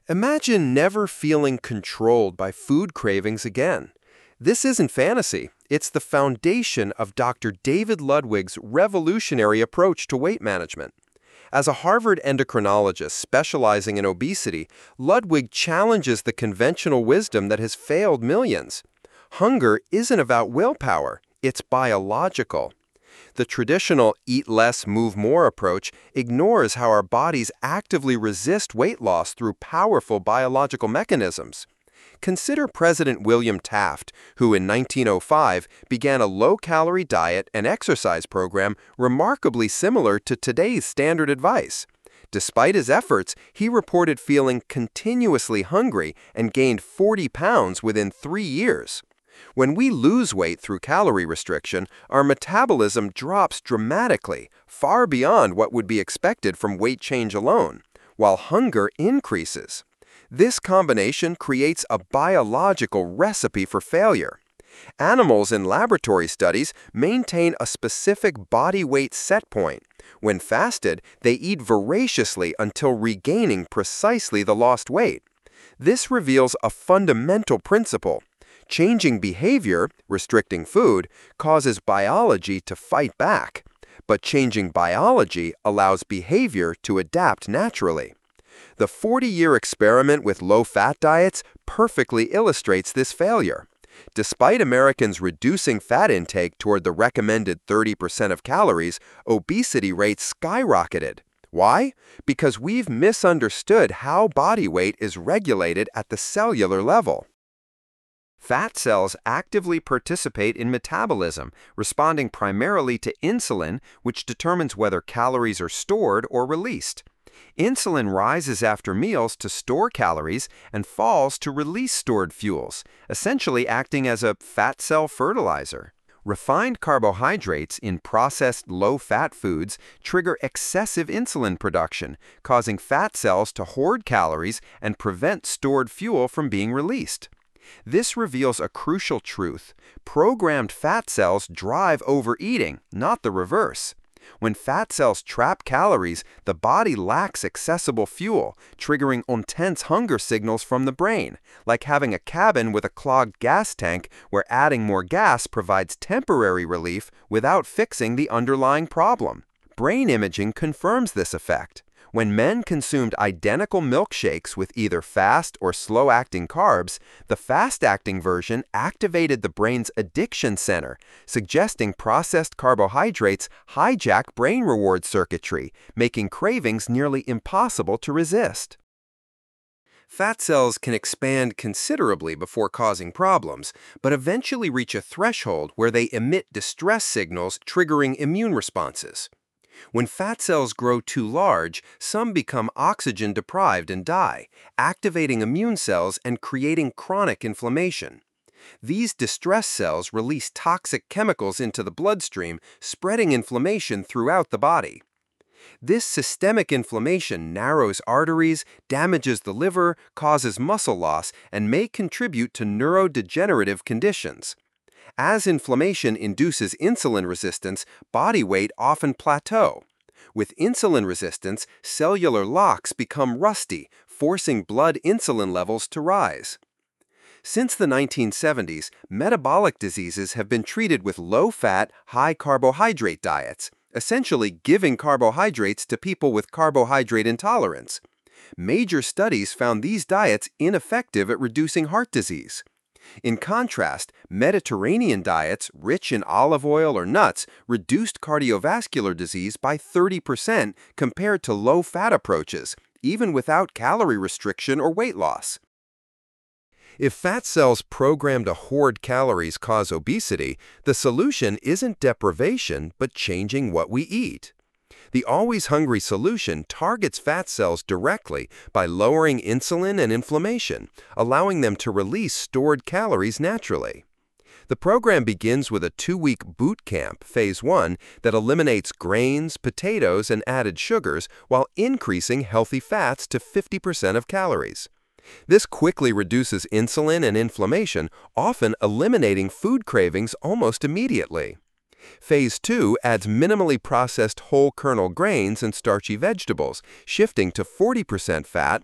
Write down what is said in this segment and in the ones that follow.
Imagine never feeling controlled by food cravings again. This isn't fantasy. It's the foundation of Dr. David Ludwig's revolutionary approach to weight management. As a Harvard endocrinologist specializing in obesity, Ludwig challenges the conventional wisdom that has failed millions. Hunger isn't about willpower, it's biological. The traditional eat less, move more approach ignores how our bodies actively resist weight loss through powerful biological mechanisms. Consider President William Taft, who in 1905 began a low-calorie diet and exercise program remarkably similar to today's standard advice. Despite his efforts, he reported feeling continuously hungry and gained 40 pounds within 3 years. When we lose weight through calorie restriction, our metabolism drops dramatically, far beyond what would be expected from weight change alone, while hunger increases. This combination creates a biological recipe for failure. Animals in laboratory studies maintain a specific body weight set point. When fasted, they eat voraciously until regaining precisely the lost weight. This reveals a fundamental principle. Changing behavior, restricting food, causes biology to fight back, but changing biology allows behavior to adapt naturally. The 40-year experiment with low-fat diets perfectly illustrates this failure. Despite Americans reducing fat intake toward the recommended 30% of calories, obesity rates skyrocketed. Why? Because we've misunderstood how body weight is regulated at the cellular level. Fat cells actively participate in metabolism, responding primarily to insulin, which determines whether calories are stored or released. Insulin rises after meals to store calories and falls to release stored fuels, essentially acting as a fat cell fertilizer. Refined carbohydrates in processed low-fat foods trigger excessive insulin production, causing fat cells to hoard calories and prevent stored fuel from being released. This reveals a crucial truth. Programmed fat cells drive overeating, not the reverse. When fat cells trap calories, the body lacks accessible fuel, triggering intense hunger signals from the brain, like having a cabin with a clogged gas tank where adding more gas provides temporary relief without fixing the underlying problem. Brain imaging confirms this effect. When men consumed identical milkshakes with either fast or slow-acting carbs, the fast-acting version activated the brain's addiction center, suggesting processed carbohydrates hijack brain reward circuitry, making cravings nearly impossible to resist. Fat cells can expand considerably before causing problems, but eventually reach a threshold where they emit distress signals triggering immune responses. When fat cells grow too large, some become oxygen deprived and die, activating immune cells and creating chronic inflammation. These distress cells release toxic chemicals into the bloodstream, spreading inflammation throughout the body. This systemic inflammation narrows arteries, damages the liver, causes muscle loss, and may contribute to neurodegenerative conditions. As inflammation induces insulin resistance, body weight often plateaus. With insulin resistance, cellular locks become rusty, forcing blood insulin levels to rise. Since the 1970s, metabolic diseases have been treated with low-fat, high-carbohydrate diets, essentially giving carbohydrates to people with carbohydrate intolerance. Major studies found these diets ineffective at reducing heart disease. In contrast, Mediterranean diets rich in olive oil or nuts reduced cardiovascular disease by 30% compared to low-fat approaches, even without calorie restriction or weight loss. If fat cells programmed to hoard calories cause obesity, the solution isn't deprivation but changing what we eat. The Always Hungry solution targets fat cells directly by lowering insulin and inflammation, allowing them to release stored calories naturally. The program begins with a 2-week boot camp, phase 1, that eliminates grains, potatoes, and added sugars while increasing healthy fats to 50% of calories. This quickly reduces insulin and inflammation, often eliminating food cravings almost immediately. Phase 2 adds minimally processed whole kernel grains and starchy vegetables, shifting to 40% fat,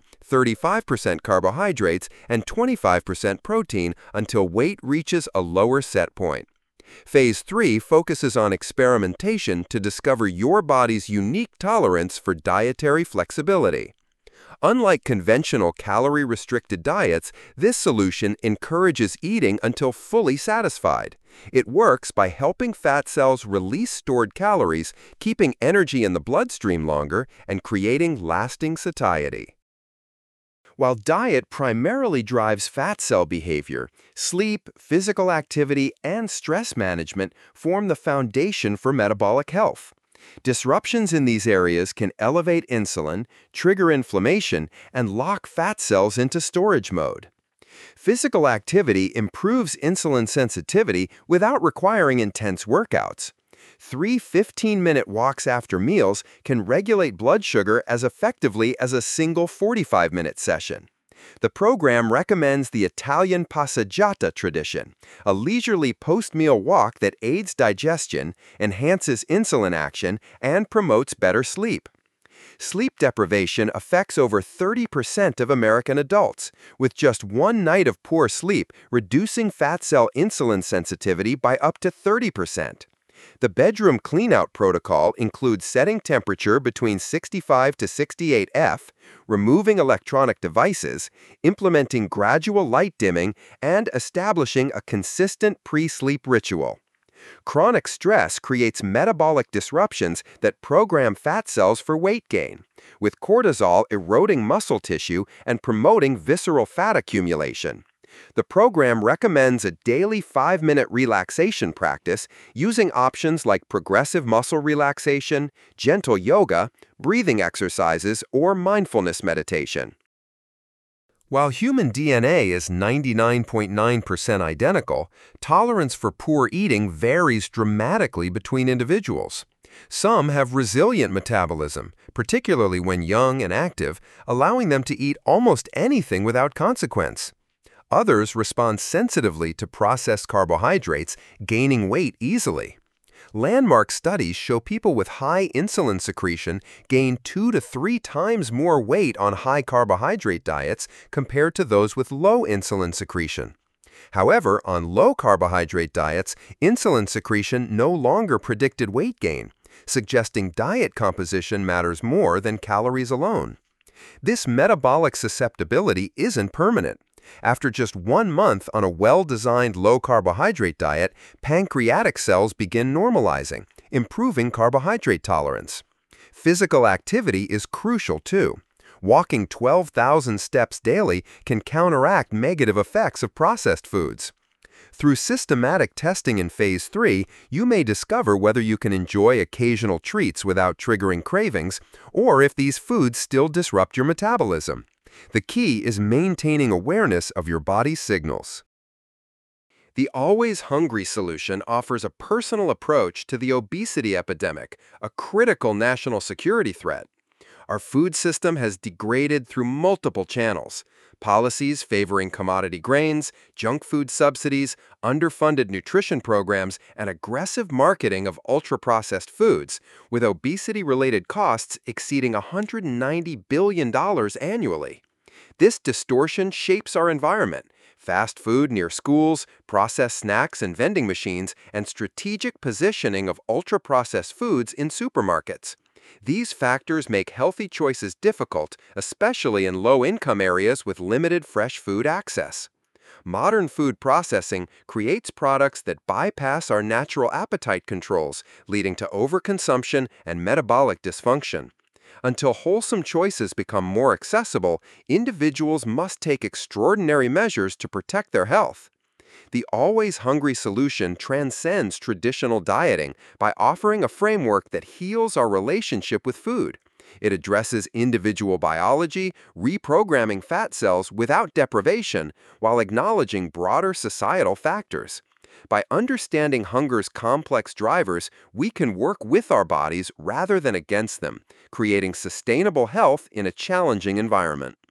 35% carbohydrates, and 25% protein until weight reaches a lower set point. Phase 3 focuses on experimentation to discover your body's unique tolerance for dietary flexibility. Unlike conventional calorie-restricted diets, this solution encourages eating until fully satisfied. It works by helping fat cells release stored calories, keeping energy in the bloodstream longer, and creating lasting satiety. While diet primarily drives fat cell behavior, sleep, physical activity, and stress management form the foundation for metabolic health. Disruptions in these areas can elevate insulin, trigger inflammation, and lock fat cells into storage mode. Physical activity improves insulin sensitivity without requiring intense workouts. 3 15-minute walks after meals can regulate blood sugar as effectively as a single 45-minute session. The program recommends the Italian passeggiata tradition, a leisurely post-meal walk that aids digestion, enhances insulin action, and promotes better sleep. Sleep deprivation affects over 30% of American adults, with just one night of poor sleep reducing fat cell insulin sensitivity by up to 30%. The bedroom cleanout protocol includes setting temperature between 65 to 68 F, removing electronic devices, implementing gradual light dimming, and establishing a consistent pre-sleep ritual. Chronic stress creates metabolic disruptions that program fat cells for weight gain, with cortisol eroding muscle tissue and promoting visceral fat accumulation. The program recommends a daily 5-minute relaxation practice using options like progressive muscle relaxation, gentle yoga, breathing exercises, or mindfulness meditation. While human DNA is 99.9% identical, tolerance for poor eating varies dramatically between individuals. Some have resilient metabolism, particularly when young and active, allowing them to eat almost anything without consequence. Others respond sensitively to processed carbohydrates, gaining weight easily. Landmark studies show people with high insulin secretion gain 2 to 3 times more weight on high carbohydrate diets compared to those with low insulin secretion. However, on low carbohydrate diets, insulin secretion no longer predicted weight gain, suggesting diet composition matters more than calories alone. This metabolic susceptibility isn't permanent. After just 1 month on a well-designed low-carbohydrate diet, pancreatic cells begin normalizing, improving carbohydrate tolerance. Physical activity is crucial too. Walking 12,000 steps daily can counteract negative effects of processed foods. Through systematic testing in Phase 3, you may discover whether you can enjoy occasional treats without triggering cravings, or if these foods still disrupt your metabolism. The key is maintaining awareness of your body's signals. The Always Hungry solution offers a personal approach to the obesity epidemic, a critical national security threat. Our food system has degraded through multiple channels: policies favoring commodity grains, junk food subsidies, underfunded nutrition programs, and aggressive marketing of ultra-processed foods, with obesity-related costs exceeding $190 billion annually. This distortion shapes our environment: fast food near schools, processed snacks and vending machines, and strategic positioning of ultra-processed foods in supermarkets. These factors make healthy choices difficult, especially in low-income areas with limited fresh food access. Modern food processing creates products that bypass our natural appetite controls, leading to overconsumption and metabolic dysfunction. Until wholesome choices become more accessible, individuals must take extraordinary measures to protect their health. The Always Hungry solution transcends traditional dieting by offering a framework that heals our relationship with food. It addresses individual biology, reprogramming fat cells without deprivation, while acknowledging broader societal factors. By understanding hunger's complex drivers, we can work with our bodies rather than against them, creating sustainable health in a challenging environment.